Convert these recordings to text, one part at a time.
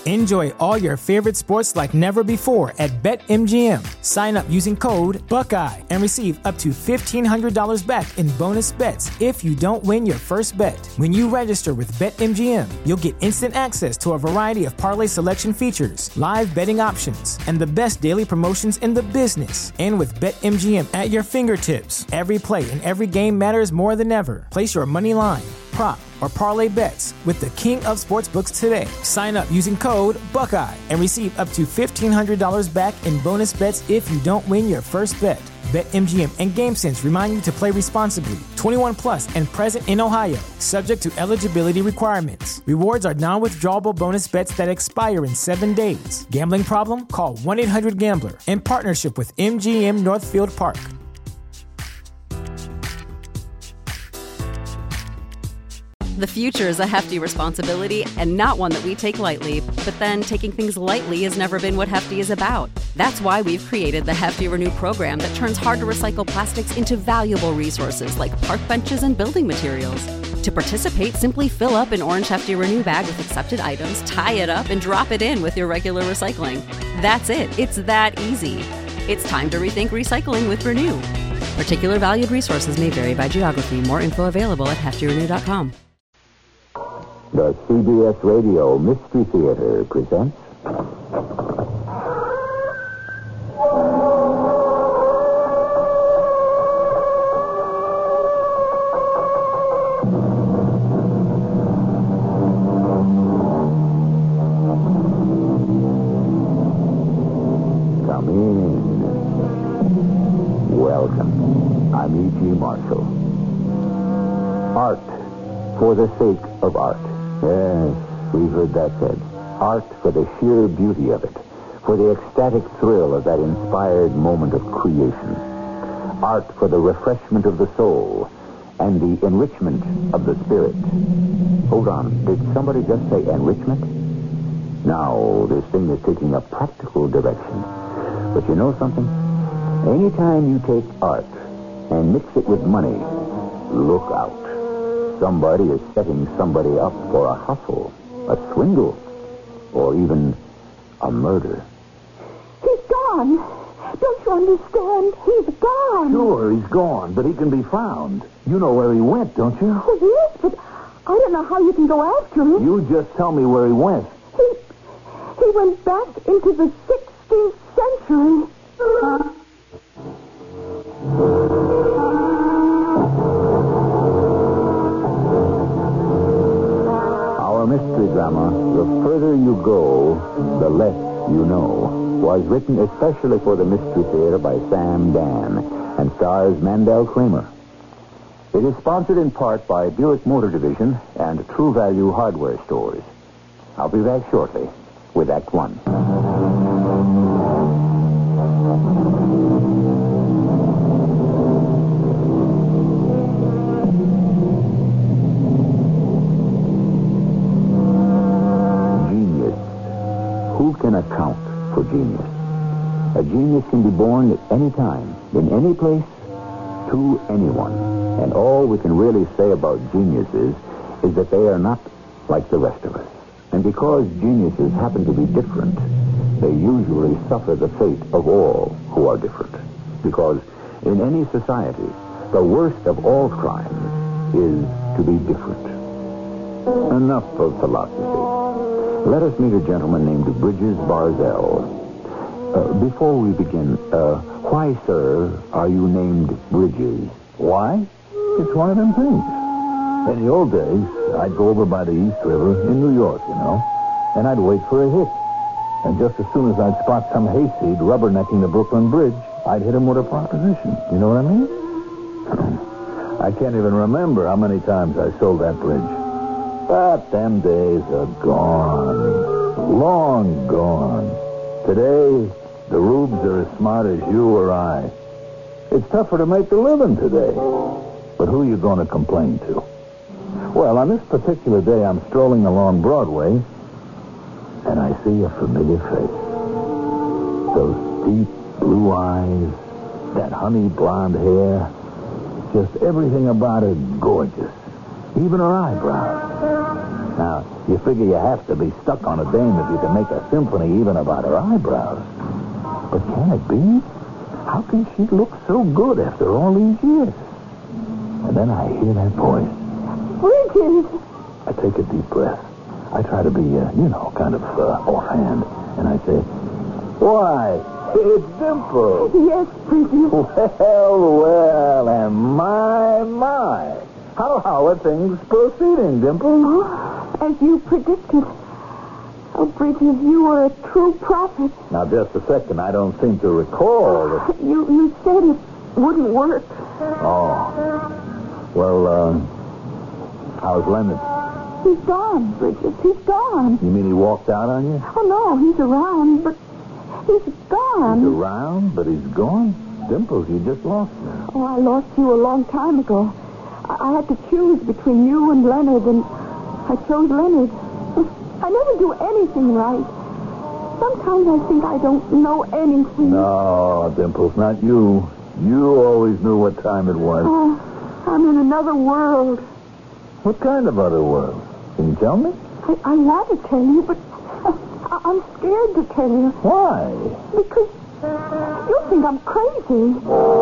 Enjoy all your favorite sports like never before at BetMGM. Sign up using code Buckeye and receive up to $1,500 back in bonus bets if you don't win your first bet. When you register with BetMGM, you'll get instant access to a variety of parlay selection features, live betting options, and the best daily promotions in the business. And with BetMGM at your fingertips, every play and every game matters more than ever. Place your money line, prop, or parlay bets with the king of sportsbooks today. Sign up using code Buckeye and receive up to $1,500 back in bonus bets if you don't win your first bet. BetMGM and GameSense remind you to play responsibly. 21 plus and present in Ohio, subject to eligibility requirements. Rewards are non-withdrawable bonus bets that expire in 7 days. Gambling problem? Call 1-800-GAMBLER. In partnership with MGM Northfield Park. The future is a hefty responsibility and not one that we take lightly. But then taking things lightly has never been what Hefty is about. That's why we've created the Hefty Renew program that turns hard-to-recycle plastics into valuable resources like park benches and building materials. To participate, simply fill up an orange Hefty Renew bag with accepted items, tie it up, and drop it in with your regular recycling. That's it. It's that easy. It's time to rethink recycling with Renew. Particular valued resources may vary by geography. More info available at heftyrenew.com. The CBS Radio Mystery Theater presents... Come in. Welcome. I'm E.G. Marshall. Art for the sake of art. Yes, we've heard that said. Art for the sheer beauty of it, for the ecstatic thrill of that inspired moment of creation. Art for the refreshment of the soul and the enrichment of the spirit. Hold on, did somebody just say enrichment? Now, this thing is taking a practical direction. But you know something? Anytime you take art and mix it with money, look out. Somebody is setting somebody up for a hustle, a swindle, or even a murder. He's gone. Don't you understand? He's gone. Sure, he's gone, but he can be found. You know where he went, don't you? Oh, yes, but I don't know how you can go after him. You just tell me where he went. He went back into the 16th century. Mystery drama, The Further You Go, The Less You Know, was written especially for the Mystery Theater by Sam Dan and stars Mandel Kramer. It is sponsored in part by Buick Motor Division and True Value Hardware Stores. I'll be back shortly with Act One. Who can account for genius? A genius can be born at any time, in any place, to anyone. And all we can really say about geniuses is that they are not like the rest of us. And because geniuses happen to be different, they usually suffer the fate of all who are different. Because in any society, the worst of all crimes is to be different. Enough of philosophy. Let us meet a gentleman named Bridges Barzell. Before we begin, why, sir, are you named Bridges? Why? It's one of them things. In the old days, I'd go over by the East River in New York, you know, and I'd wait for a hit. And just as soon as I'd spot some hayseed rubbernecking the Brooklyn Bridge, I'd hit him with a proposition. You know what I mean? I can't even remember how many times I sold that bridge. But them days are gone. Long gone. Today, the rubes are as smart as you or I. It's tougher to make a living today. But who are you going to complain to? Well, on this particular day, I'm strolling along Broadway, and I see a familiar face. Those deep blue eyes, that honey blonde hair, just everything about her gorgeous. Even her eyebrows. Now, you figure you have to be stuck on a dame if you can make a symphony even about her eyebrows. But can it be? How can she look so good after all these years? And then I hear that voice. Bridget! I take a deep breath. I try to be, kind of offhand. And I say, why, it's Dimple. Yes, Bridget. Well, and my. How are things proceeding, Dimple? Oh, as you predicted. Oh, Bridget, you were a true prophet. Now, just a second. I don't seem to recall that... You said it wouldn't work. Oh. Well, how's Leonard? He's gone, Bridget. He's gone. You mean he walked out on you? Oh, no, he's around, but he's gone. He's around, but he's gone? Dimples, you just lost me. Oh, I lost you a long time ago. I had to choose between you and Leonard, and I chose Leonard. I never do anything right. Sometimes I think I don't know anything. No, Dimples, not you. You always knew what time it was. Oh, I'm in another world. What kind of other world? Can you tell me? I want to tell you, but I'm scared to tell you. Why? Because you think I'm crazy.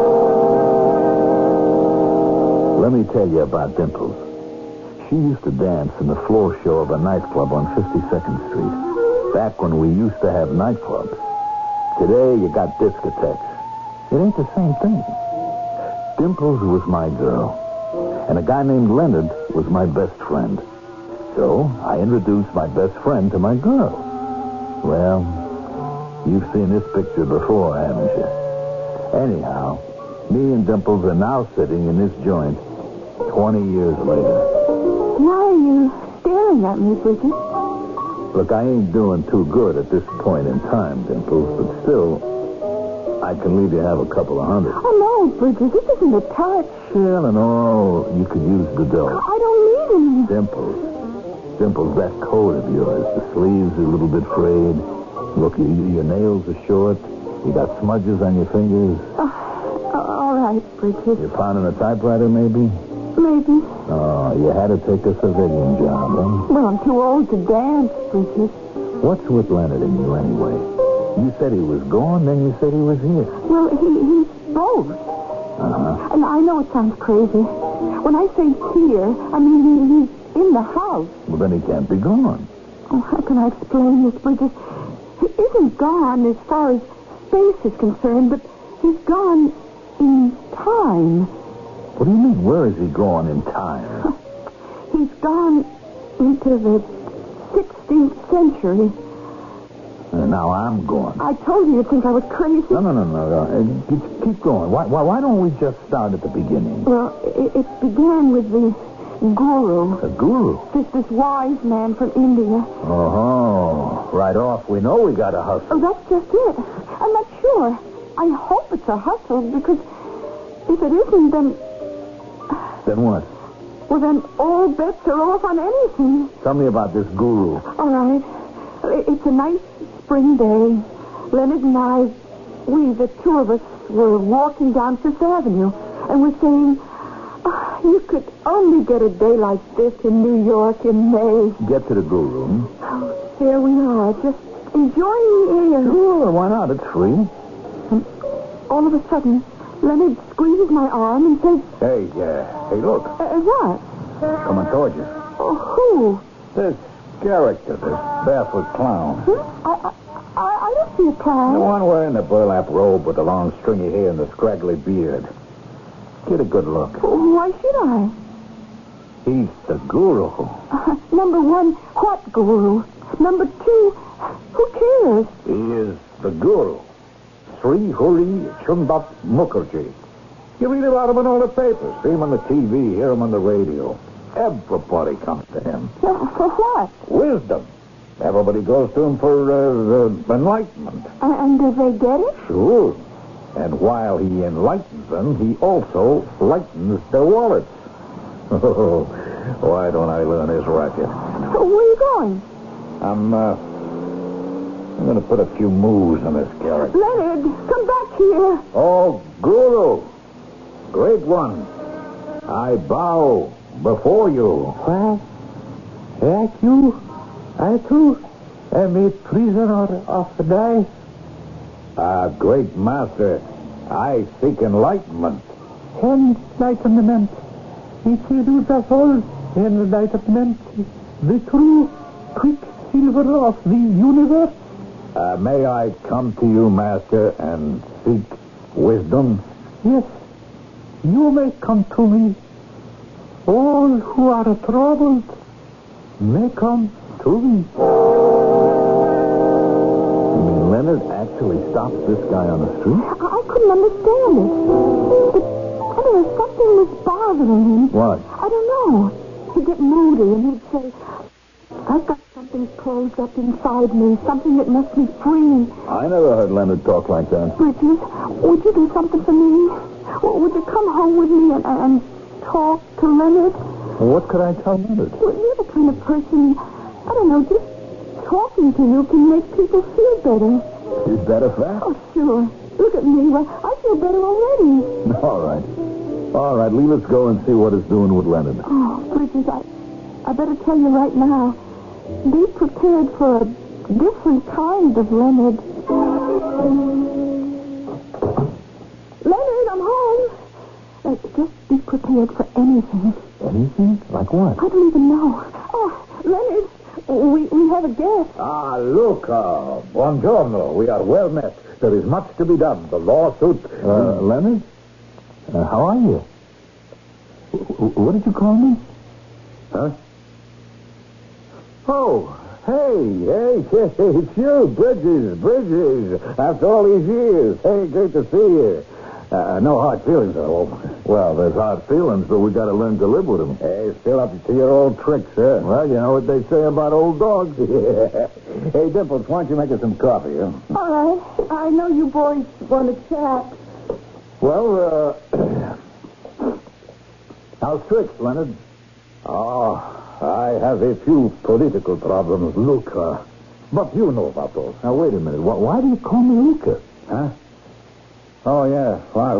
Let me tell you about Dimples. She used to dance in the floor show of a nightclub on 52nd Street. Back when we used to have nightclubs. Today, you got discotheques. It ain't the same thing. Dimples was my girl. And a guy named Leonard was my best friend. So, I introduced my best friend to my girl. Well, you've seen this picture before, haven't you? Anyhow, me and Dimples are now sitting in this joint 20 years later. Why are you staring at me, Bridget? Look, I ain't doing too good at this point in time, Dimples, but still, I can leave you have a couple of $100. Oh, no, Bridget, this isn't a touch. Well, and all, you could use the dough. I don't need any. Dimples, that coat of yours, the sleeves are a little bit frayed. Look, your nails are short. You got smudges on your fingers. All right, Bridget. You pounding a typewriter, maybe? Maybe. Oh, you had to take a civilian job, huh? Well, I'm too old to dance, Bridget. What's with Leonard and you, anyway? You said he was gone, then you said he was here. Well, he's both. Uh-huh. And I know it sounds crazy. When I say here, I mean he's in the house. Well, then he can't be gone. Oh, how can I explain this, Bridget? He isn't gone as far as space is concerned, but he's gone in time. What do you mean? Where is he gone in time? He's gone into the 16th century. Now I'm gone. I told you you'd think I was crazy. No. Keep going. Why don't we just start at the beginning? Well, it began with the guru. A guru? This wise man from India. Oh, right off. We know we got to hustle. Oh, that's just it. I'm not sure. I hope it's a hustle, because if it isn't, then... Then what? Well, then all bets are off on anything. Tell me about this guru. All right. It's a nice spring day. Leonard and I, the two of us, were walking down Fifth Avenue, and we're saying, you could only get a day like this in New York in May. Get to the guru. Oh, there we are, just enjoying the air. Sure, why not? It's free. And all of a sudden, Leonard squeezes my arm and says... Hey, look. What? Coming towards you. Who? This character, this barefoot clown. I don't see a clown. The one wearing the burlap robe with the long stringy hair and the scraggly beard. Get a good look. Why should I? He's the guru. Number one, what guru? Number two, who cares? He is the guru. Sri Huri Chundat Mukherjee. You read about him in all the papers. See him on the TV, hear him on the radio. Everybody comes to him. For what? Wisdom. Everybody goes to him for enlightenment. And do they get it? Sure. And while he enlightens them, he also lightens their wallets. Oh, why don't I learn his racket? Where are you going? I'm going to put a few moves on this character. Leonard, come back here. Oh, Guru. Great one. I bow before you. What? I too am a prisoner of the day. Great master, I seek enlightenment. Enlightenment. It is us all enlightenment. The true quicksilver of the universe. May I come to you, master, and seek wisdom? Yes, you may come to me. All who are troubled may come to me. You mean Leonard actually stopped this guy on the street? I couldn't understand it. I don't know, something was bothering him. What? I don't know. He'd get moody and he'd say, I've got something closed up inside me, something that must be free. I never heard Leonard talk like that. Bridges, would you do something for me? Would you come home with me and talk to Leonard? What could I tell Leonard? Well, you're the kind of person, I don't know, just talking to you can make people feel better. Is that a fact? Oh, sure. Look at me. Well, I feel better already. All right, leave us go and see what it's doing with Leonard. Oh, Bridges, I better tell you right now. Be prepared for a different kind of Leonard. Leonard, I'm home. Just be prepared for anything. Anything? Like what? I don't even know. Oh, Leonard, we have a guest. Ah, Luca. Buongiorno. We are well met. There is much to be done. The lawsuit... Leonard? How are you? What did you call me? Huh? Oh, hey, it's you, Bridges. After all these years. Hey, great to see you. No hard feelings at all. Well, there's hard feelings, but we got to learn to live with them. Hey, still up to your old tricks, huh? Well, you know what they say about old dogs. Yeah. Hey, Dimples, why don't you make us some coffee, huh? All right. I know you boys want to chat. Well, how's tricks, Leonard? Oh, I have a few political problems, Luca. But you know about those. Now, wait a minute. Why do you call me Luca? Huh? Oh, yeah. Why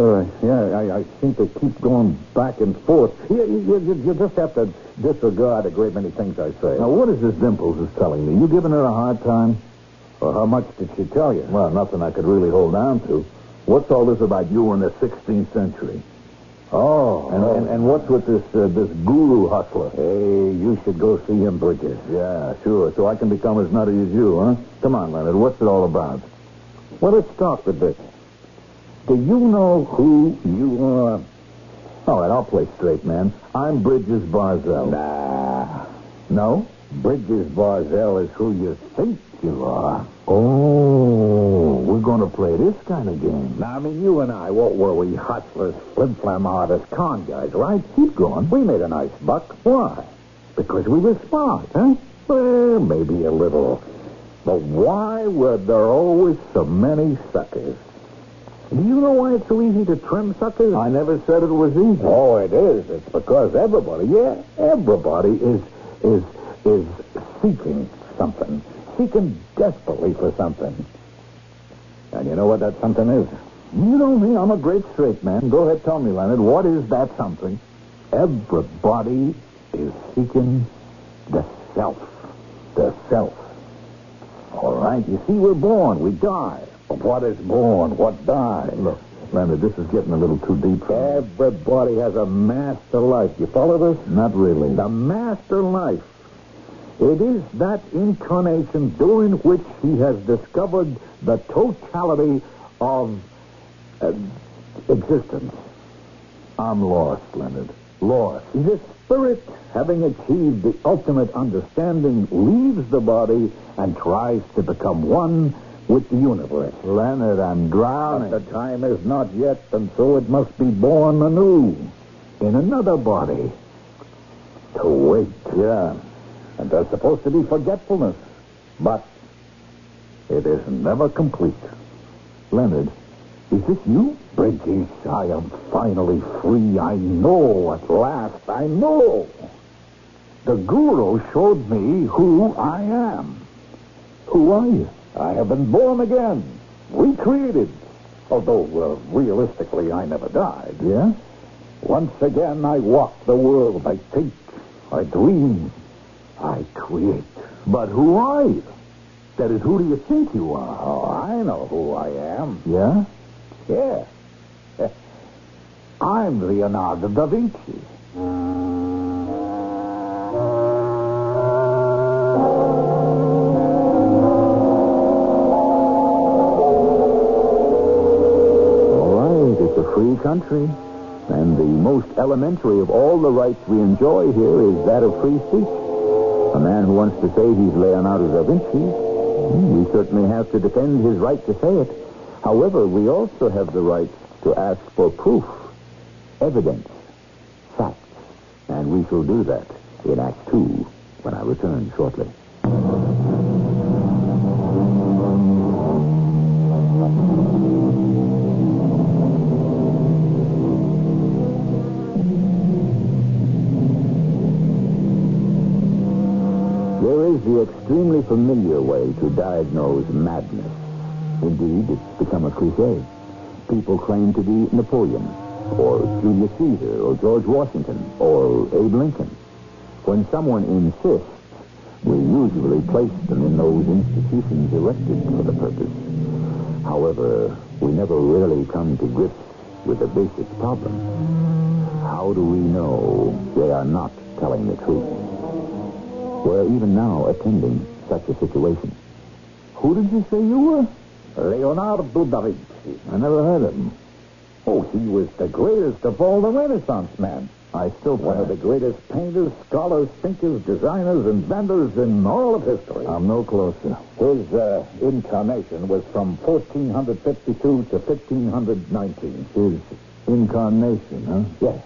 I seem to keep going back and forth. You just have to disregard a great many things I say. Now, what is this Dimples is telling me? You giving her a hard time? Well, how much did she tell you? Well, nothing I could really hold on to. What's all this about you in the 16th century? Oh. And what's with this guru hustler? Hey, you should go see him, Bridges. Yeah, sure. So I can become as nutty as you, huh? Come on, Leonard. What's it all about? Well, let's start with this. Do you know who you are? All right, I'll play straight, man. I'm Bridges Barzell. Nah. No? Bridges Barzell is who you think you are. Oh, we're going to play this kind of game. Now, I mean, you and I, what were we? Hustlers, flim-flam artists, con guys, right? Keep going. We made a nice buck. Why? Because we were smart, huh? Well, maybe a little. But why were there always so many suckers? Do you know why it's so easy to trim suckers? I never said it was easy. Oh, it is. It's because everybody is seeking something. Seeking desperately for something. And you know what that something is? You know me. I'm a great straight man. Go ahead, tell me, Leonard. What is that something? Everybody is seeking the self. The self. All right. You see, we're born. We die. But what is born? What dies? Look, Leonard, this is getting a little too deep for me. Everybody has a master life. You follow this? Not really. The master life. It is that incarnation during which he has discovered the totality of existence. I'm lost, Leonard. Lost. The spirit, having achieved the ultimate understanding, leaves the body and tries to become one with the universe. Leonard, I'm drowning. But the time is not yet, and so it must be born anew in another body. To wait. Yeah. And there's supposed to be forgetfulness. But it is never complete. Leonard, is this you? Bridges, I am finally free. I know at last. I know. The guru showed me who I am. Who are you? I have been born again. Recreated. Although, realistically, I never died. Yeah? Once again, I walk the world. I think. I dream. I create. But who are you? That is, who do you think you are? Oh, I know who I am. Yeah? Yeah. I'm Leonardo da Vinci. Free country, and the most elementary of all the rights we enjoy here is that of free speech. A man who wants to say he's Leonardo da Vinci, we certainly have to defend his right to say it. However, we also have the right to ask for proof, evidence, facts, and we shall do that in Act 2 when I return shortly. The extremely familiar way to diagnose madness. Indeed, it's become a cliche. People claim to be Napoleon, or Julius Caesar, or George Washington, or Abe Lincoln. When someone insists, we usually place them in those institutions erected for the purpose. However, we never really come to grips with the basic problem. How do we know they are not telling the truth? We're even now attending such a situation. Who did you say you were? Leonardo da Vinci. I never heard of him. Oh, he was the greatest of all the Renaissance men. I still One of the greatest painters, scholars, thinkers, designers, inventors in all of history. I'm no closer. His incarnation was from 1452 to 1519. His incarnation, huh? Yes.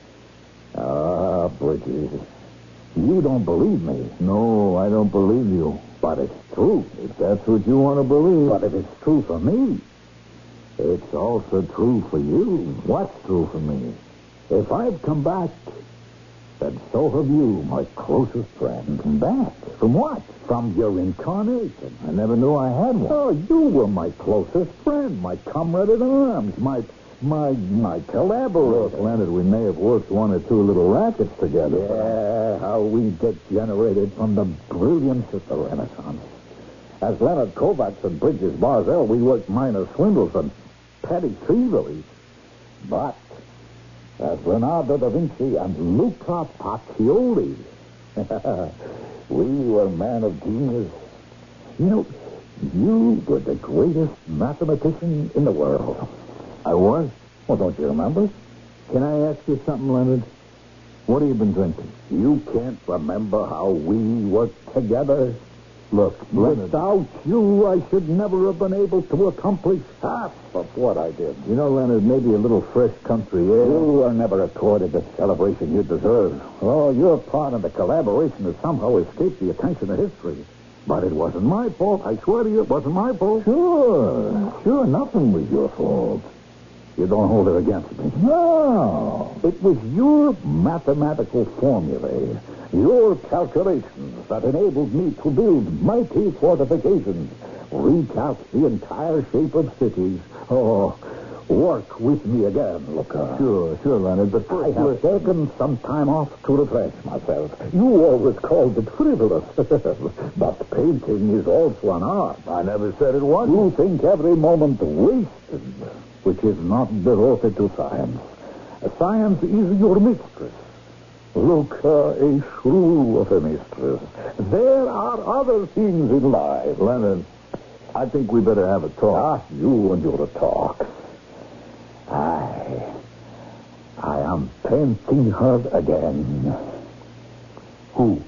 Bridges. You don't believe me. No, I don't believe you. But it's true. If that's what you want to believe. But if it's true for me, it's also true for you. What's true for me? If I've come back, then so have you, my closest friend. Come back? From what? From your incarnation. I never knew I had one. Oh, you were my closest friend, my comrade in arms, my collaborator. Look, Leonard, we may have worked one or two little rackets together. Yeah, how we degenerated from the brilliance of the Renaissance. As Leonard Kovacs and Bridges Barzell, we worked minor swindles and petty thieveries. But as Leonardo da Vinci and Luca Pacioli, we were men of genius. You know, you were the greatest mathematician in the world. I was? Well, don't you remember? Can I ask you something, Leonard? What have you been drinking? You can't remember how we worked together? Look, Leonard. Without you, I should never have been able to accomplish half of what I did. You know, Leonard, maybe a little fresh country air. You were never accorded the celebration you deserve. Oh, your part in the collaboration has somehow escaped the attention of history. But it wasn't my fault. I swear to you, it wasn't my fault. Sure, nothing was your fault. You don't hold it against me. No. It was your mathematical formulae, your calculations that enabled me to build mighty fortifications, recast the entire shape of cities. Oh, work with me again, Luca. Sure, Leonard, but I have taken some time off to refresh myself. You always called it frivolous. But painting is also an art. I never said it wasn't. You think every moment wasted, which is not devoted to science. Science is your mistress. Luca, a shrew of a mistress. There are other things in life. Leonard, I think we better have a talk. You and your talk. I am painting her again. Who?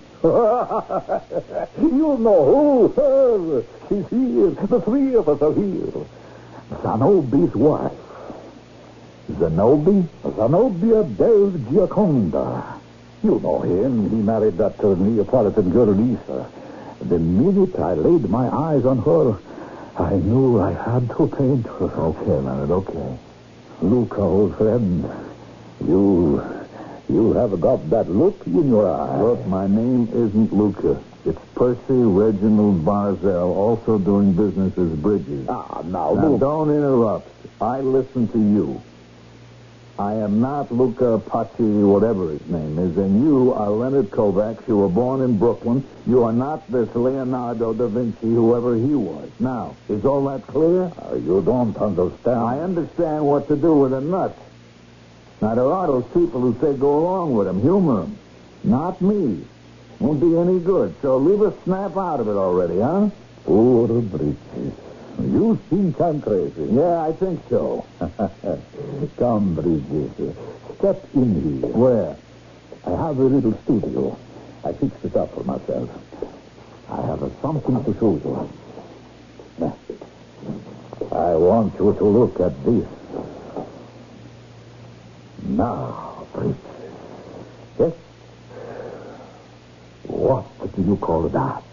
You know who? Her. She's here. The three of us are here. Zanobi's wife. Zanobi? Zenobia del Gioconda. You know him. He married that Neapolitan girl, Lisa. The minute I laid my eyes on her, I knew I had to paint her. Okay, Leonard, okay. Luca, old friend, you have got that look in your eye. Look, my name isn't Luca. It's Percy Reginald Barzell, also doing business as Bridges. Now, Now, don't interrupt. I listen to you. I am not Luca Paci, whatever his name is, and you are Leonard Kovacs. You were born in Brooklyn. You are not this Leonardo da Vinci, whoever he was. Now, is all that clear? You don't understand. I understand what to do with a nut. Now, there are those people who say go along with him, humor him. Not me. Won't be any good, so leave a snap out of it already, huh? Poor Bridges. You think I'm crazy. Yeah, I think so. Come, Bridges. Step in here. Where? I have a little studio. I fixed it up for myself. I have something to show you. I want you to look at this. Now, Bridges. Yes? What do you call that?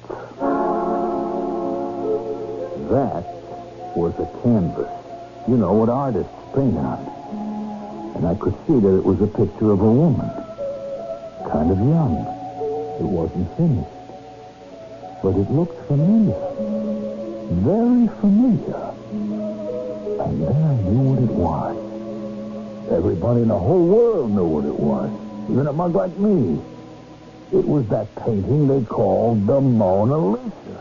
That was a canvas. You know, what artists paint on. And I could see that it was a picture of a woman. Kind of young. It wasn't finished. But it looked familiar. Very familiar. And then I knew what it was. Everybody in the whole world knew what it was. Even a mug like me. It was that painting they called the Mona Lisa.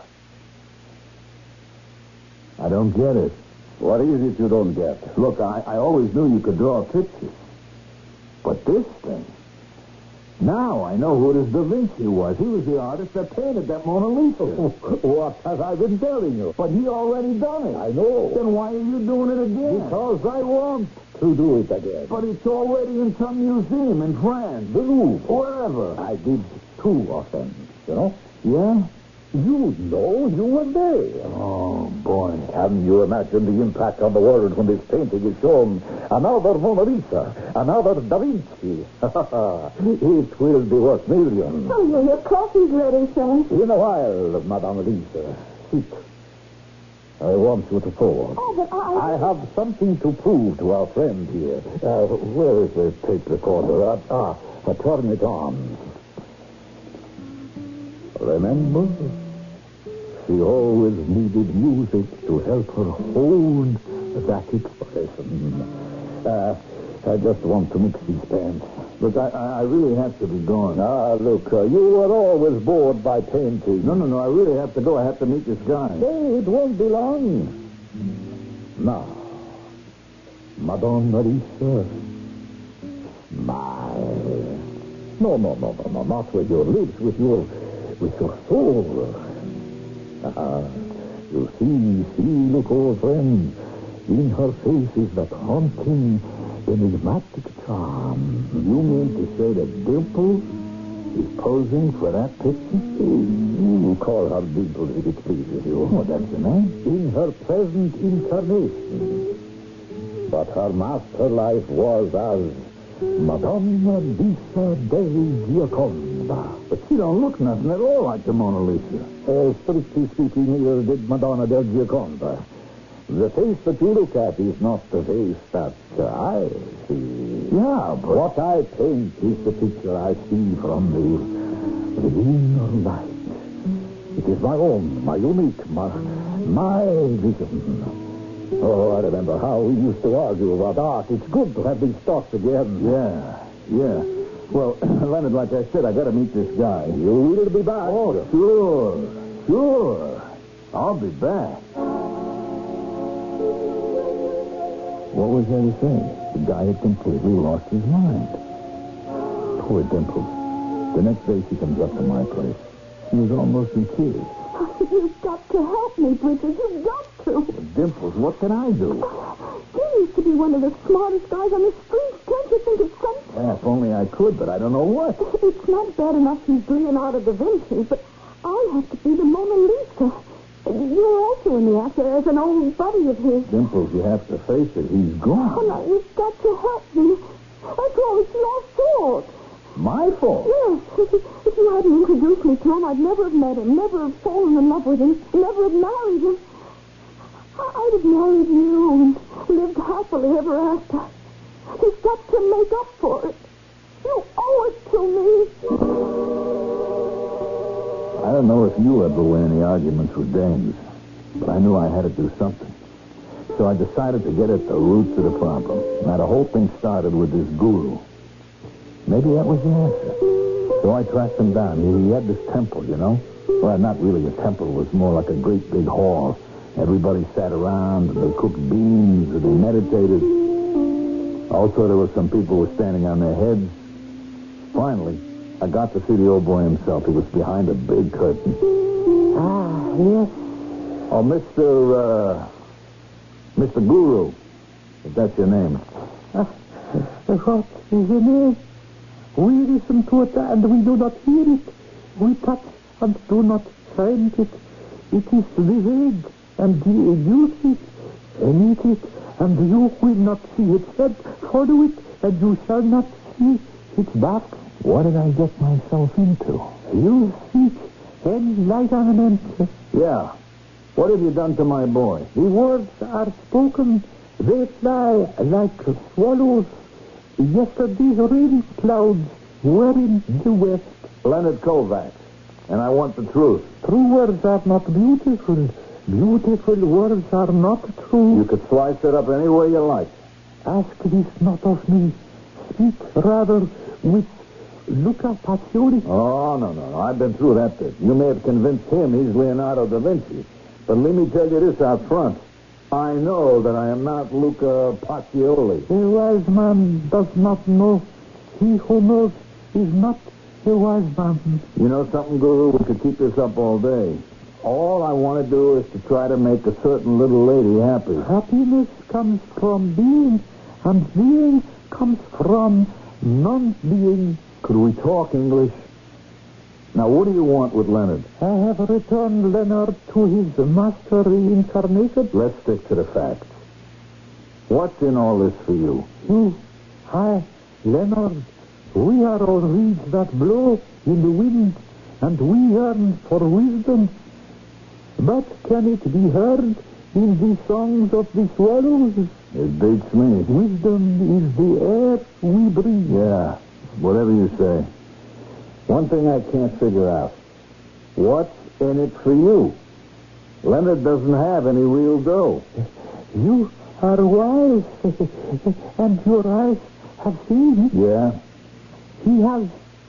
I don't get it. What is it you don't get? Look, I always knew you could draw pictures. But this thing... Now I know who this Da Vinci was. He was the artist that painted that Mona Lisa. What have I been telling you? But he already done it. I know. Then why are you doing it again? Because I want to do it again. But it's already in some museum in France, the Louvre, wherever. I did 2 of them, you know? Yeah? You know you were there. Oh, boy. Can you imagine the impact on the world when this painting is shown? Another Mona Lisa, another Da Vinci. It will be worth millions. Oh, yeah, your coffee's ready, sir. In a while, Madame Lisa. Sit. I want you to forward. Oh, but I have something to prove to our friend here. Where is the tape recorder? Turn it on. Remember? She always needed music to help her hold that expression. I just want to mix these pants. Look, I really have to be going. Look, you were always bored by painting. No, I really have to go. I have to meet this guy. Hey, it won't be long. Now, Madonna Lisa, smile. No, not with your lips, with your soul. You see, look, old friend. In her face is that haunting, enigmatic charm. You mean to say that Dimples is posing for that picture? You call her Dimples if it pleases you. Oh, that's the name? In her present incarnation. But her master life was as Madonna Lisa del Gioconda. But she don't look nothing at all like the Mona Lisa. Strictly speaking, neither did Madonna del Gioconda. The face that you look at is not the face that I see. Yeah, but... What I paint is the picture I see from the inner light. It is my own, my unique, my vision. Oh, I remember how we used to argue about art. It's good to have these thoughts again. Yeah. Well, Leonard, like I said, I got to meet this guy. You will be back. Oh, sure. I'll be back. What was there to say? The guy had completely lost his mind. Poor Dimples. The next day she comes up to my place. She was almost in tears. You've got to help me, Bridges. You've got to. Dimples, what can I do? You used to be one of the smartest guys on the street. Can't you think of something? Yeah, if only I could, but I don't know what. It's not bad enough he's Leonardo da Vinci, but I have to be the Mona Lisa. You're also in the actor as an old buddy of his. Dimples, you have to face it. He's gone. Oh, no, you've got to help me. After all, it's your fault. My fault? Yes. If you hadn't introduced me to him, I'd never have met him, never have fallen in love with him, never have married him. I'd have married you and lived happily ever after. You've got to make up for it. You owe it to me. I don't know if you ever win any arguments with dames, but I knew I had to do something. So I decided to get at the roots of the problem. Now, the whole thing started with this guru. Maybe that was the answer. So I tracked him down. He had this temple, you know? Well, not really a temple. It was more like a great big hall. Everybody sat around, and they cooked beans, and they meditated. Also, there were some people who were standing on their heads. Finally, I got to see the old boy himself. He was behind a big curtain. Ah, yes. Oh, Mr. Guru, if that's your name. What is the name? We listen to it and we do not hear it. We touch and do not find it. It is vague, and you see it and eat it, and you will not see its head. Follow it, and you shall not see its back. What did I get myself into? You seek enlightenment. Yeah. What have you done to my boy? The words are spoken. They fly like swallows. Yesterday's rain clouds were in the west. Leonard Kovacs. And I want the truth. True words are not beautiful. Beautiful words are not true. You could slice it up any way you like. Ask this not of me. Speak rather with Luca Pacioli. Oh, no. I've been through that bit. You may have convinced him he's Leonardo da Vinci. But let me tell you this out front. I know that I am not Luca Pacioli. A wise man does not know. He who knows is not a wise man. You know something, Guru? We could keep this up all day. All I want to do is to try to make a certain little lady happy. Happiness comes from being, and being comes from non-being. Could we talk English? Now, what do you want with Leonard? I have returned Leonard to his master reincarnated. Let's stick to the facts. What's in all this for you? You, I, Leonard, we are all reeds that blow in the wind, and we yearn for wisdom. But can it be heard in the songs of the swallows? It beats me. Wisdom is the air we breathe. Yeah, whatever you say. One thing I can't figure out. What's in it for you? Leonard doesn't have any real dough. You are wise, and your eyes have seen. Yeah? He has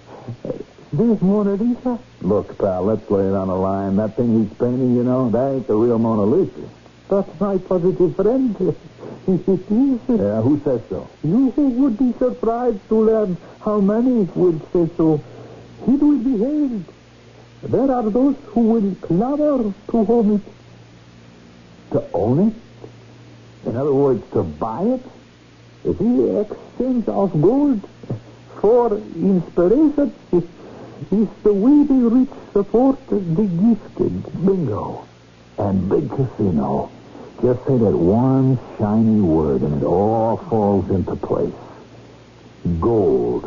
this Mona Lisa. Look, pal, let's lay it on the line. That thing he's painting, you know, that ain't the real Mona Lisa. But my positive friend, it is. Yeah, who says so? You would be surprised to learn how many would say so. It will be hailed. There are those who will clamor to own it. To own it? In other words, to buy it? The exchange of gold for inspiration is the way the rich support the gifted. Bingo. And big casino. Just say that one shiny word and it all falls into place. Gold.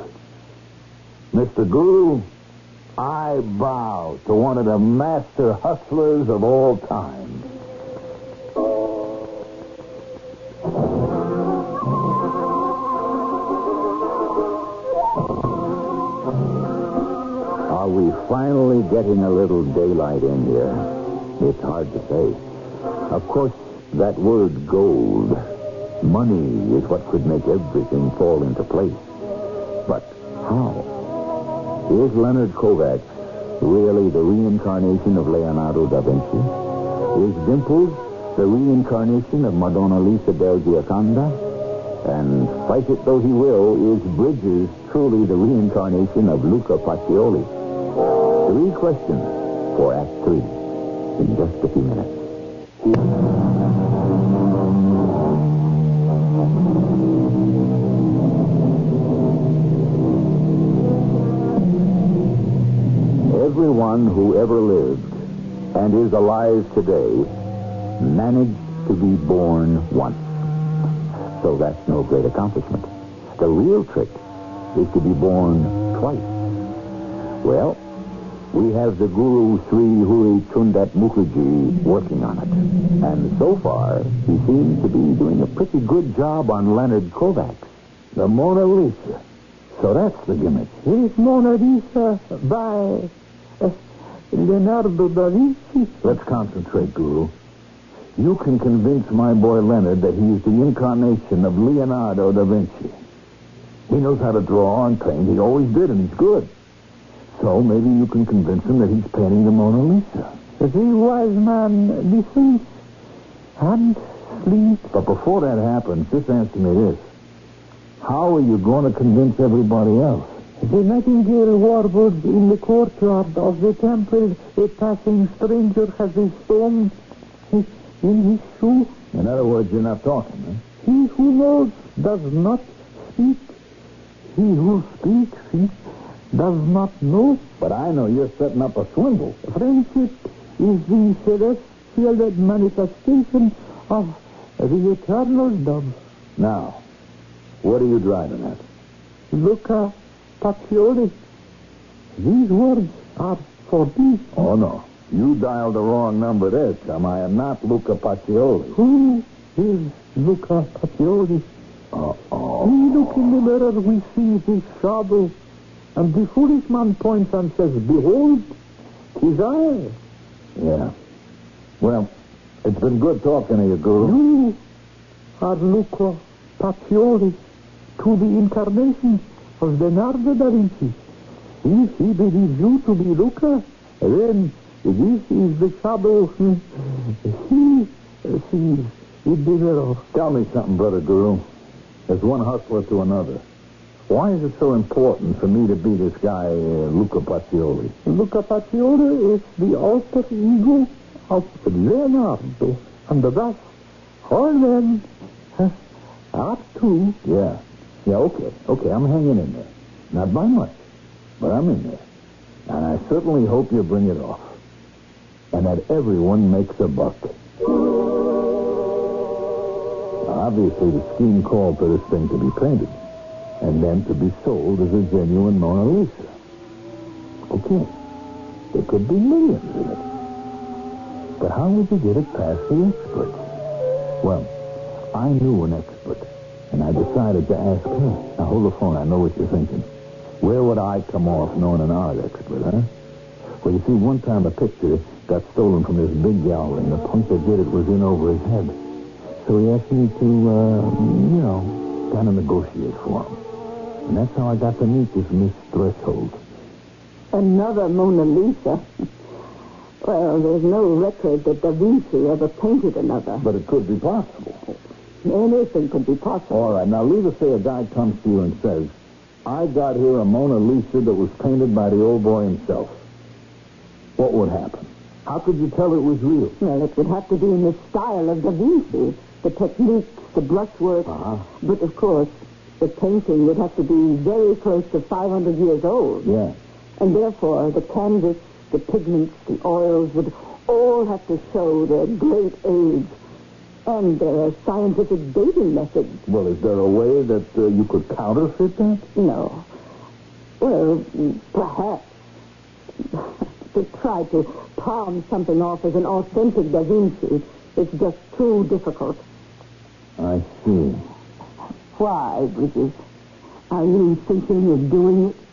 Mr. Guru, I bow to one of the master hustlers of all time. Are we finally getting a little daylight in here? It's hard to say. Of course, that word gold, money, is what could make everything fall into place. But how? Is Leonard Kovacs really the reincarnation of Leonardo da Vinci? Is Dimples the reincarnation of Madonna Lisa del Gioconda? And fight it though he will, is Bridges truly the reincarnation of Luca Pacioli? 3 questions for Act 3 in just a few minutes. Everyone who ever lived and is alive today managed to be born once. So that's no great accomplishment. The real trick is to be born twice. Well, we have the Guru Sri Huri Chundat Mukherjee working on it. And so far, he seems to be doing a pretty good job on Leonard Kovacs. The Mona Lisa. So that's the gimmick. It is Mona Lisa by Leonardo da Vinci. Let's concentrate, Guru. you can convince my boy Leonard that he is the incarnation of Leonardo da Vinci. He knows how to draw and paint. He always did, and he's good. So maybe you can convince him that he's painting the Mona Lisa. The wise man listens and sleeps. But before that happens, just answer me this. How are you going to convince everybody else? The nightingale warbled in the courtyard of the temple. A passing stranger has a stone in his shoe. In other words, you're not talking, huh? He who knows does not speak. He who speaks does not know. But I know you're setting up a swindle. Friendship is the celestial manifestation of the eternal dove. Now, what are you driving at? Luca Pacioli. These words are for thee. Oh, no. You dialed the wrong number there, chum. I am not Luca Pacioli. Who is Luca Pacioli? Uh-oh. We look in the mirror, we see his shadow, and the foolish man points and says, behold, 'tis I. Yeah. Well, it's been good talking to you, Guru. You are Luca Pacioli, to the incarnation of Leonardo da Vinci. If he believes you to be Luca, then this is the shadow he sees in the mirror. Tell me something, Brother Guru. There's one hustler to another. Why is it so important for me to be this guy, Luca Pacioli? Luca Pacioli is the alter ego of Leonardo, and thus all men are too. Yeah, okay, I'm hanging in there. Not by much, but I'm in there. And I certainly hope you bring it off. And that everyone makes a buck. Obviously, the scheme called for this thing to be painted, and then to be sold as a genuine Mona Lisa. Okay, there could be millions in it. But how would you get it past the experts? Well, I knew an expert, and I decided to ask her. Now, hold the phone. I know what you're thinking. Where would I come off knowing an art expert, huh? Well, you see, one time a picture got stolen from this big gallery, and the punk that did it was in over his head. So he asked me to, kind of negotiate for him. And that's how I got to meet this Miss Threshold. Another Mona Lisa. Well, there's no record that Da Vinci ever painted another. But it could be possible. Anything could be possible. All right, now leave us say a guy comes to you and says, I got here a Mona Lisa that was painted by the old boy himself. What would happen? How could you tell it was real? Well, it would have to be in the style of Da Vinci. The techniques, the brushwork. Uh-huh. But, of course, the painting would have to be very close to 500 years old. Yeah. And therefore, the canvas, the pigments, the oils would all have to show their great age and their scientific dating methods. Well, is there a way that you could counterfeit that? No. Well, perhaps. To try to palm something off as an authentic Da Vinci is just too difficult. I see. Why, Bridget? Are you thinking of doing it?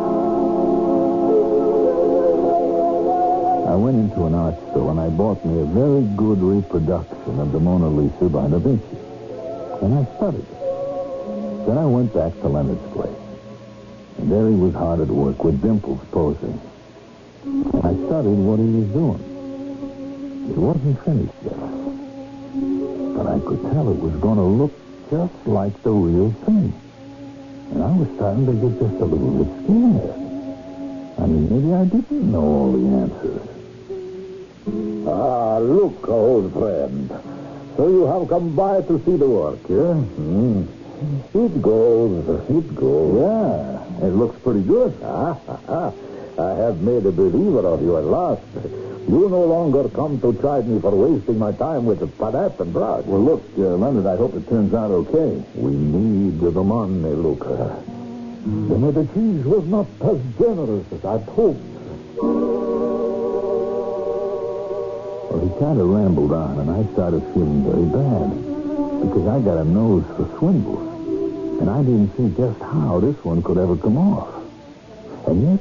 I went into an art store and I bought me a very good reproduction of the Mona Lisa by Da Vinci. And I studied it. Then I went back to Leonard's place. And there he was hard at work with dimples posing. And I studied what he was doing. It wasn't finished yet. But I could tell it was going to look just like the real thing. And I was starting to get just a little bit scared. I mean, maybe I didn't know all the answers. Ah, look, old friend. So you have come by to see the work, yeah? It goes. Yeah, it looks pretty good. I have made a believer of you at last. You no longer come to chide me for wasting my time with panache and brush. Well, look, Leonard, I hope it turns out okay. We need the money, Luca. The Medicis was not as generous as I'd hoped. Well, he kind of rambled on, and I started feeling very bad. Because I got a nose for swindles. And I didn't see just how this one could ever come off. And yet,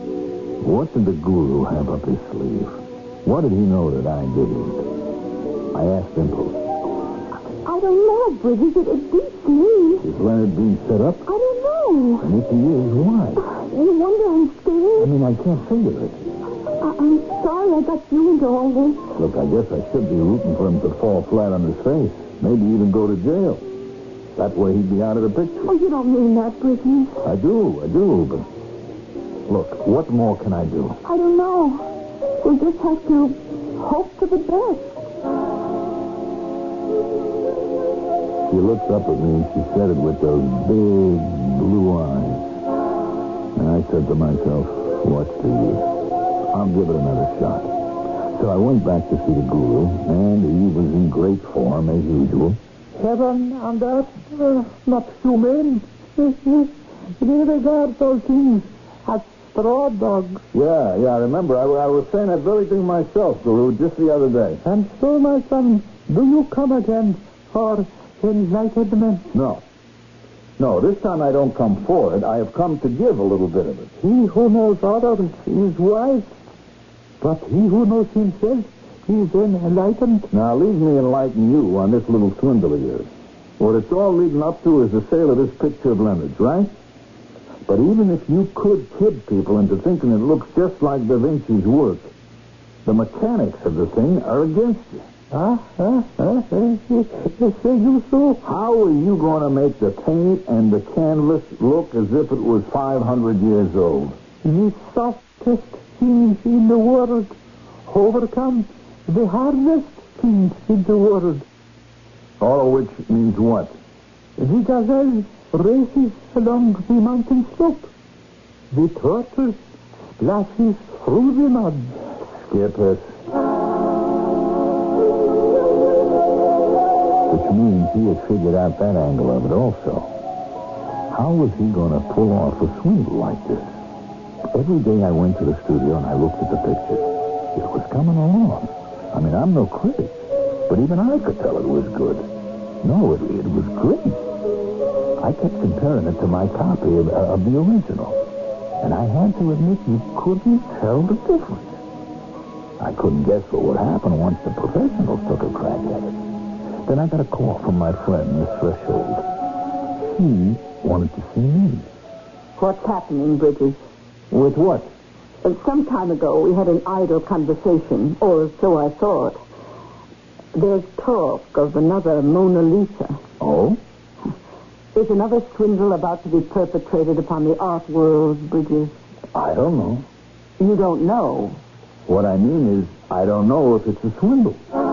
what did the Guru have up his sleeve? What did he know that I didn't? I asked Dimples. I don't know, Bridges. It beats me. Is Leonard being set up? I don't know. And if he is, why? You wonder I'm scared? I can't figure it. I'm sorry I got you into all this. Look, I guess I should be rooting for him to fall flat on his face. Maybe even go to jail. That way he'd be out of the picture. Oh, you don't mean that, Bridges. I do, but... Look, what more can I do? I don't know. We just have to hope for the best. She looked up at me and she said it with those big blue eyes. And I said to myself, what's the use? I'll give it another shot. So I went back to see the guru, and he was in great form as usual. Heaven and earth, not human. They regard those things as straw dogs. Yeah, I remember. I was saying that very thing myself, Guru, just the other day. And so, my son, do you come again for enlightenment? No, this time I don't come for it. I have come to give a little bit of it. He who knows others is wise, but he who knows himself is enlightened. Now, leave me enlighten you on this little swindle of yours. What it's all leading up to is the sale of this picture of Leonard's, right? But even if you could kid people into thinking it looks just like Da Vinci's work, the mechanics of the thing are against you. Say you so? How are you going to make the paint and the canvas look as if it was 500 years old? The softest things in the world overcome the hardest things in the world. All of which means what? The gazelle races along the mountain slope. The turtle splashes through the mud. Skip it. Which means he had figured out that angle of it also. How was he going to pull off a swindle like this? Every day I went to the studio and I looked at the picture. It was coming along. I'm no critic, but even I could tell it was good. No, it was great. I kept comparing it to my copy of the original, and I had to admit you couldn't tell the difference. I couldn't guess what would happen once the professionals took a crack at it. Then I got a call from my friend, Miss Threshold. She wanted to see me. What's happening, Bridges? With what? Some time ago, we had an idle conversation, or so I thought. There's talk of another Mona Lisa. Oh? Is another swindle about to be perpetrated upon the art world, Bridges? I don't know. You don't know? What I mean is, I don't know if it's a swindle.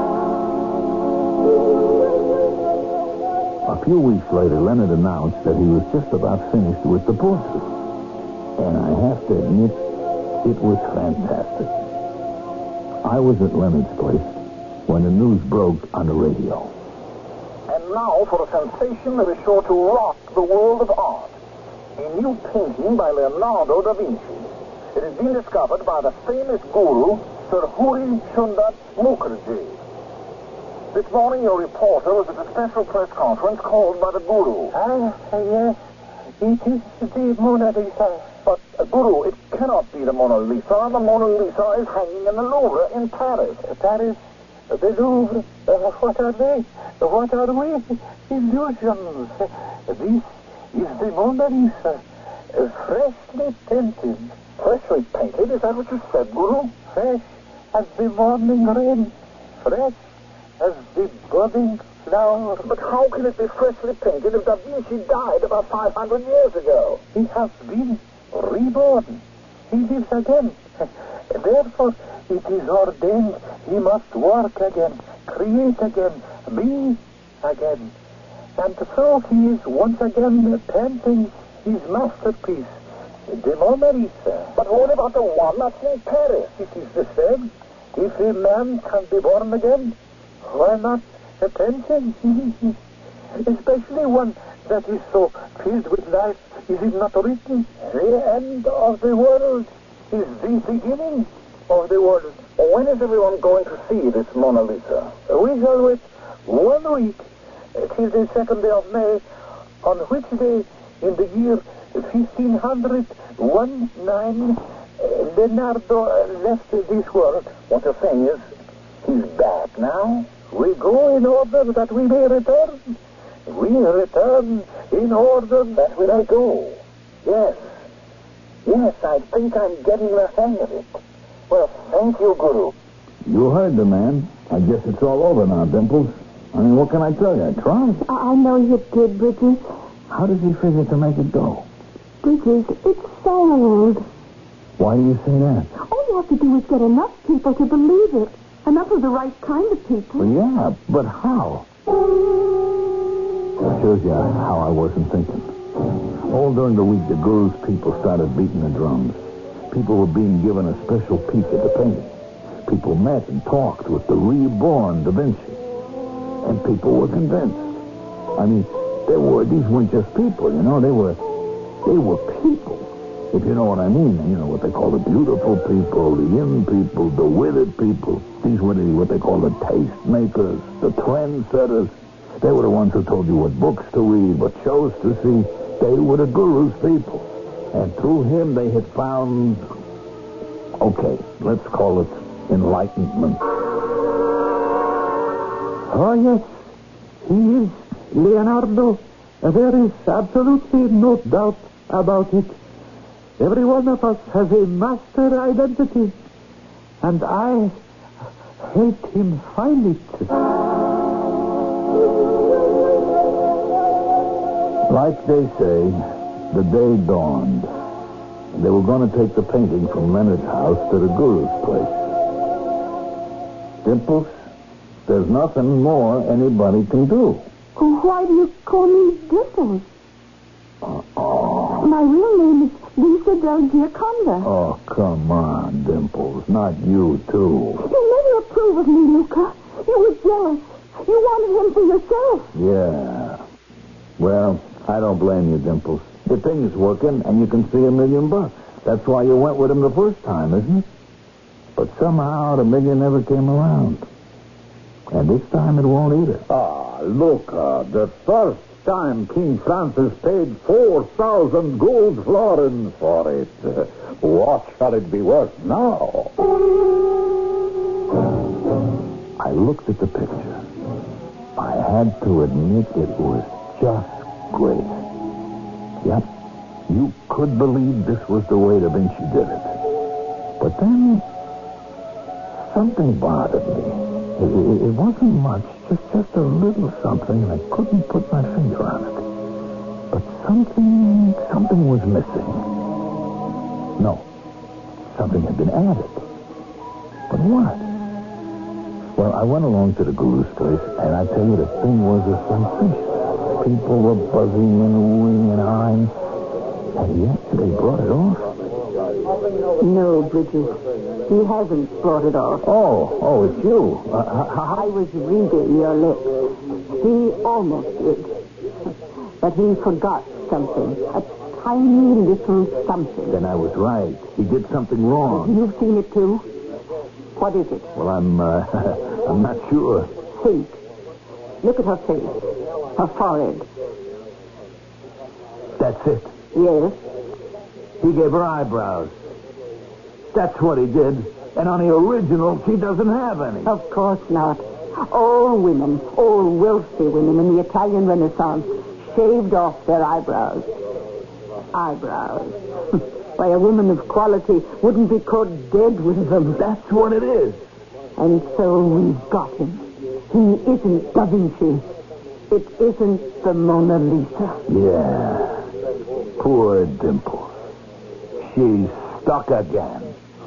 A few weeks later, Leonard announced that he was just about finished with the portrait. And I have to admit, it was fantastic. I was at Leonard's place when the news broke on the radio. And now for a sensation that is sure to rock the world of art. A new painting by Leonardo da Vinci. It has been discovered by the famous guru, Sir Huri Sundat Mukherjee. This morning, your reporter was at a special press conference called by the guru. Yes. It is the Mona Lisa. But, Guru, it cannot be the Mona Lisa. The Mona Lisa is hanging in the Louvre in Paris. Paris, the Louvre, what are they? What are we? Illusions. This is the Mona Lisa, freshly painted. Freshly painted? Is that what you said, Guru? Fresh as the morning rain. Fresh as the budding flower. But how can it be freshly painted if Da Vinci died about 500 years ago? He has been reborn. He lives again. Therefore, it is ordained he must work again, create again, be again. And so he is once again painting his masterpiece, the Mona Lisa. But what about the one that's in Paris? It is the same. If a man can be born again, why not a painting? Especially one that is so filled with life. Is it not written? The end of the world is the beginning of the world. When is everyone going to see this Mona Lisa? We shall wait 1 week till the 2nd day of May, on which day in the year 1519 Leonardo left this world. What you're saying is, he's back now? We go in order that we may return. We return in order that we may go. Yes. Yes, I think I'm getting the hang of it. Well, thank you, Guru. You heard the man. I guess it's all over now, Dimples. I mean, what can I tell you? I tried. I know you did, Bridges. How does he figure to make it go? Bridges, it's sold. Why do you say that? All you have to do is get enough people to believe it. Enough of the right kind of people. Well, yeah, but how? That shows you how I wasn't thinking. All during the week, the Guru's people started beating the drums. People were being given a special peek at the painting. People met and talked with the reborn Da Vinci. And people were convinced. I mean, these weren't just people, you know. They were people. If you know what I mean. You know what they call the beautiful people, the in people, the withered people. These were what they call the taste makers, the trendsetters. They were the ones who told you what books to read, what shows to see. They were the Guru's people. And through him, they had found, okay, let's call it enlightenment. Oh, yes. He is Leonardo. There is absolutely no doubt about it. Every one of us has a master identity. And I hate him find it. Like they say, the day dawned. They were going to take the painting from Leonard's house to the Guru's place. Dimples, there's nothing more anybody can do. Why do you call me Dimples? Oh. My real name is Lisa Del Gioconda. Oh, come on, Dimples. Not you, too. You never approved of me, Luca. You were jealous. You wanted him for yourself. Yeah. Well, I don't blame you, Dimples. The thing is working, and you can see $1 million. That's why you went with him the first time, isn't it? But somehow the $1 million never came around. And this time it won't either. Look, the first time King Francis paid 4,000 gold florins for it. What shall it be worth now? I looked at the picture. I had to admit it was just great. Yep, you could believe this was the way Da Vinci did it. But then, something bothered me. It wasn't much, just a little something, and I couldn't put my finger on it. But something was missing. No, something had been added. But what? Well, I went along to the Guru's place, and I tell you, the thing was a sensation. People were buzzing and oohing and ahhing. And yet, they brought it off. No, Bridges. He hasn't brought it off. Oh, it's you. I was reading your lips. He almost did. But he forgot something. A tiny little something. Then I was right. He did something wrong. You've seen it too? What is it? Well, I'm not sure. Think. Look at her face. Her forehead. That's it. Yes. He gave her eyebrows. That's what he did. And on the original, she doesn't have any. Of course not. All women, all wealthy women in the Italian Renaissance shaved off their eyebrows. Eyebrows. Why, a woman of quality wouldn't be caught dead with them. That's what it is. And so we've got him. He isn't Da Vinci. It isn't the Mona Lisa. Yeah. Poor Dimple. She's stuck again.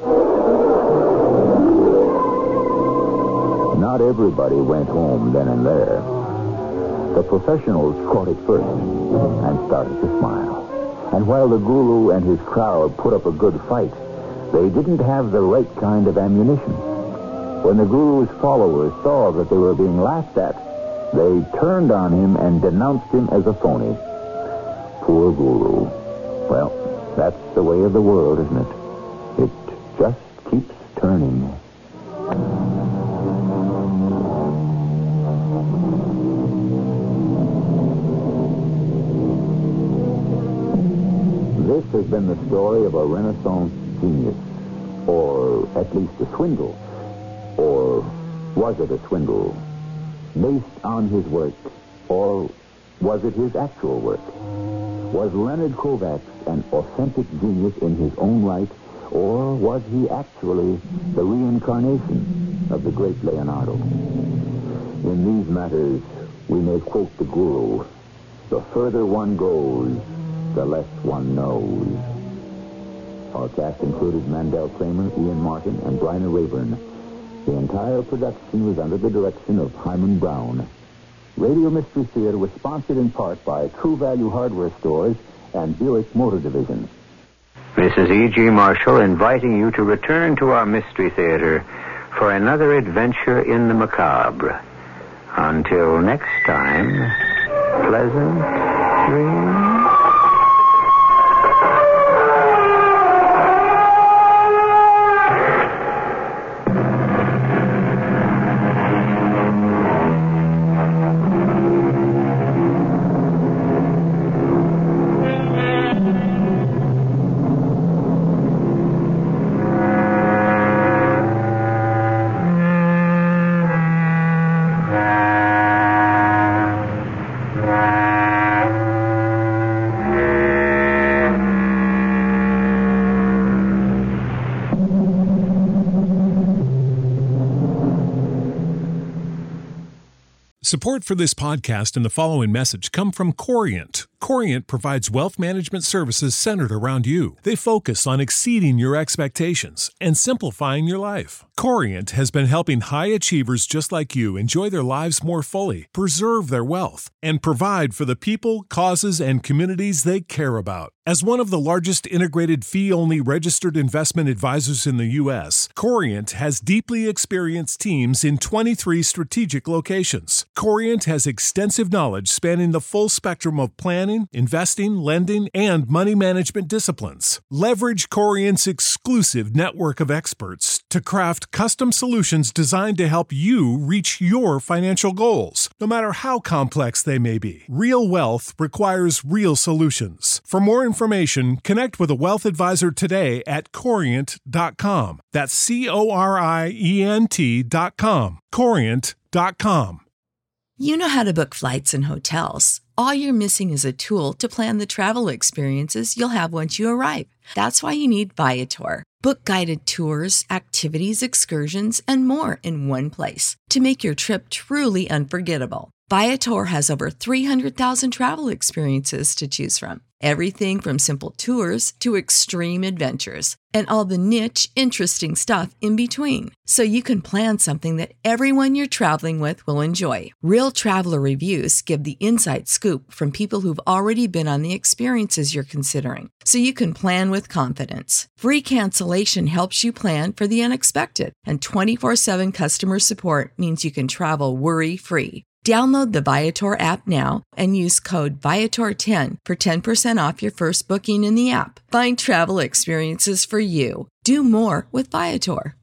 Not everybody went home then and there. The professionals caught it first and started to smile. And while the Guru and his crowd put up a good fight, they didn't have the right kind of ammunition. When the Guru's followers saw that they were being laughed at, they turned on him and denounced him as a phony. Poor Guru. Well, that's the way of the world, isn't it? It just keeps turning. This has been the story of a Renaissance genius, or at least a swindle. Or was it a swindle? based on his work, or was it his actual work? Was Leonard Kovacs an authentic genius in his own right, or was he actually the reincarnation of the great Leonardo? In these matters, we may quote the guru, the further one goes, the less one knows. Our cast included Mandel Kramer, Ian Martin, and Bryna Rayburn. The entire production was under the direction of Hyman Brown. Radio Mystery Theater was sponsored in part by True Value Hardware Stores and Buick Motor Division. This is E.G. Marshall inviting you to return to our Mystery Theater for another adventure in the macabre. Until next time, pleasant dreams. Support for this podcast and the following message come from Corient. Corient provides wealth management services centered around you. They focus on exceeding your expectations and simplifying your life. Corient has been helping high achievers just like you enjoy their lives more fully, preserve their wealth, and provide for the people, causes, and communities they care about. As one of the largest integrated fee-only registered investment advisors in the U.S., Corient has deeply experienced teams in 23 strategic locations. Corient has extensive knowledge spanning the full spectrum of planning, investing, lending, and money management disciplines. Leverage Corient's exclusive network of experts to craft custom solutions designed to help you reach your financial goals, no matter how complex they may be. Real wealth requires real solutions. For more information, connect with a wealth advisor today at Corient.com. That's Corient.com. Corient.com. You know how to book flights and hotels. All you're missing is a tool to plan the travel experiences you'll have once you arrive. That's why you need Viator. Book guided tours, activities, excursions, and more in one place to make your trip truly unforgettable. Viator has over 300,000 travel experiences to choose from. Everything from simple tours to extreme adventures and all the niche, interesting stuff in between. So you can plan something that everyone you're traveling with will enjoy. Real traveler reviews give the inside scoop from people who've already been on the experiences you're considering. So you can plan with confidence. Free cancellation helps you plan for the unexpected. And 24/7 customer support means you can travel worry-free. Download the Viator app now and use code Viator10 for 10% off your first booking in the app. Find travel experiences for you. Do more with Viator.